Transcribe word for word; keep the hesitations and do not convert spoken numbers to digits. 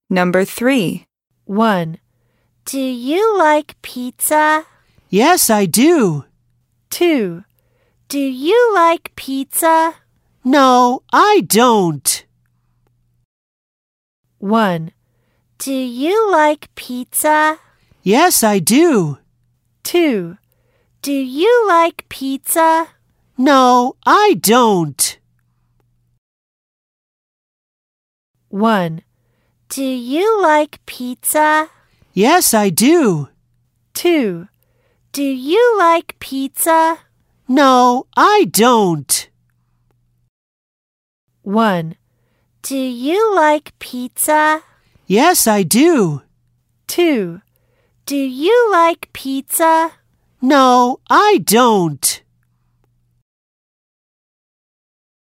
Number three. one. Do you like pizza? Yes, I do. two. Do you like pizza? No, I don't. one. Do you like pizza? Yes, I do. two. Do you like pizza? No, I don't. one. Do you like pizza? Yes, I do. two. Do you like pizza? No, I don't. one. Do you like pizza? Yes, I do. two. Do you like pizza? No, I don't.